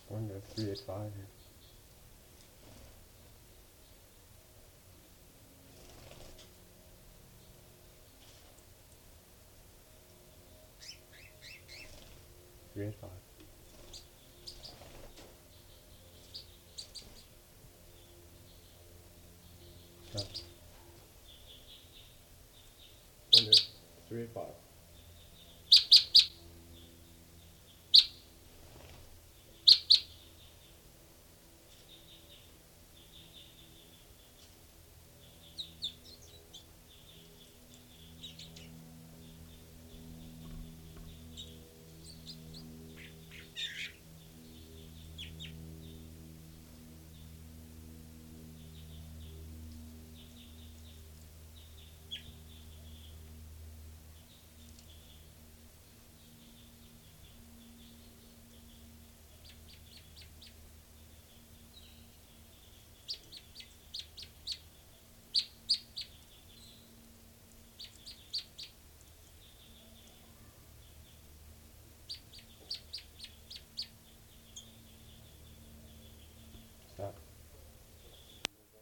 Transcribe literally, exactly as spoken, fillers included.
I wonder if three eight five here. Three eight five. Wonder three eight five.